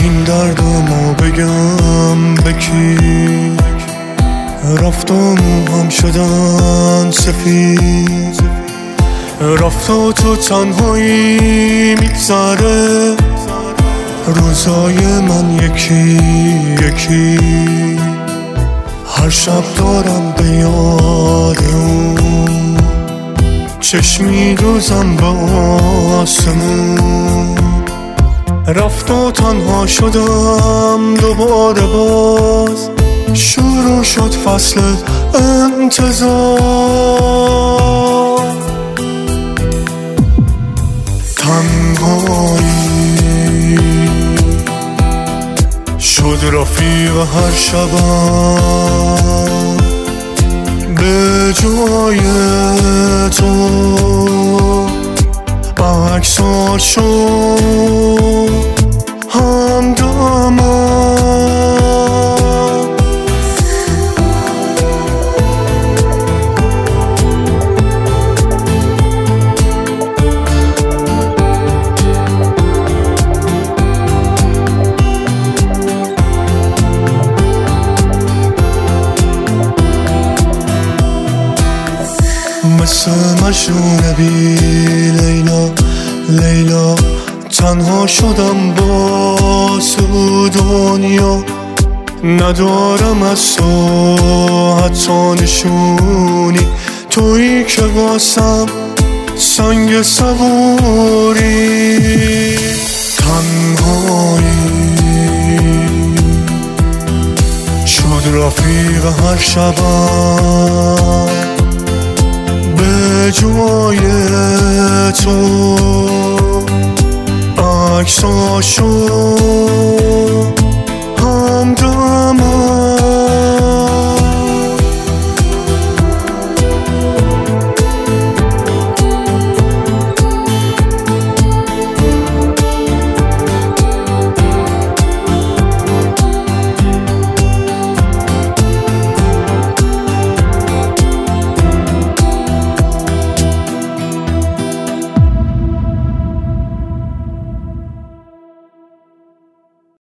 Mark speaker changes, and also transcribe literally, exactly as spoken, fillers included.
Speaker 1: این دردمو بگم بکی، رفت و موهم شدن سفید، رفت و تو تنهایی میگذره، روزای من یکی یکی، هر شب دارم به یاد اون، چشمی دوزم به آسمون، رفت و تنها شدم دوباره، باز شروع شد فصل انتظار، تنهایی شد رفیق هر شبم، به جای تو عکسات شد همدمم. مثل مجنون بی لیلا لیلا، تنها شدم با تو دنیا، ندارم از تو حتی نشونی، تویی که واسم سنگ صبوری، تنهایی شد رفیق هر شبم، به جای تو عکساشو همدمم.